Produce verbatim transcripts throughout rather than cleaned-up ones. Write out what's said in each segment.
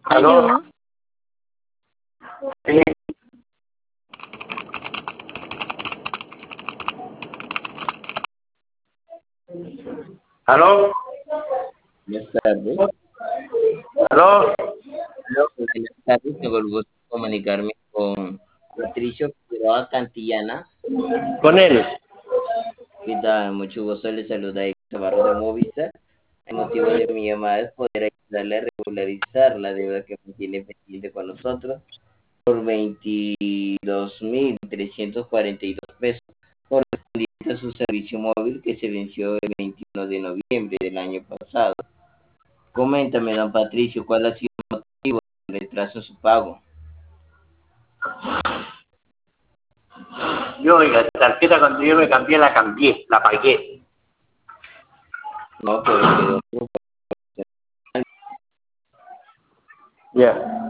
¿Aló? ¿Aló? Sí. ¿Aló? Buenas tardes. ¿Aló? Aló, buenas tardes. Tengo el gusto de comunicarme con Patricio Figueroa Cantillana. Con él. ¿Qué tal? Mucho gusto. Le saluda Héctor Navarro de Movistar. El motivo de mi llamada es poder ayudarle a regularizar la deuda que tiene pendiente con nosotros por veintidós mil trescientos cuarenta y dos pesos correspondiente a su servicio móvil que se venció el veintiuno de noviembre del año pasado. Coméntame, don Patricio, ¿cuál ha sido el motivo del retraso en su pago? Yo, oiga, la tarjeta cuando yo me cambié, la cambié, la pagué. No, pero quedó Ya.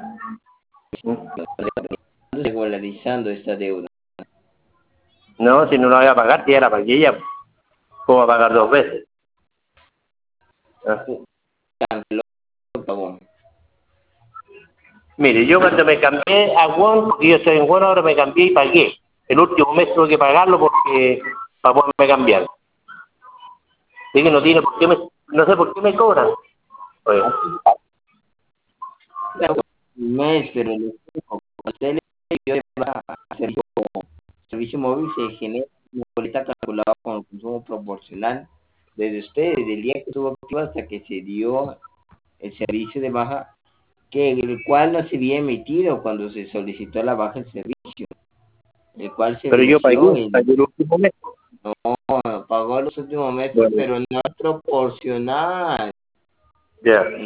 regularizando esta deuda. No, si no la voy a pagar, ya la pagué ya. ¿Cómo va a pagar dos veces? Ah. Canceló, pagó. Mire, yo cuando me cambié a Won, porque yo estoy en Won, ahora me cambié y pagué. El último mes tuve que pagarlo porque para poderme cambiar. Así que no tiene por qué me, no sé por qué me cobran. Oye. Un mes, pero le explico, cuando usted le va a hacer servicio móvil, se genera una boleta calculada con el consumo proporcional desde usted, desde el día que estuvo activo hasta que se dio el servicio de baja, que el cual no se había emitido cuando se solicitó la baja del servicio, el cual se Pero yo venció pagué, en, pagué el último mes. no, pagó los últimos meses, Bueno, pero no es proporcional. ya.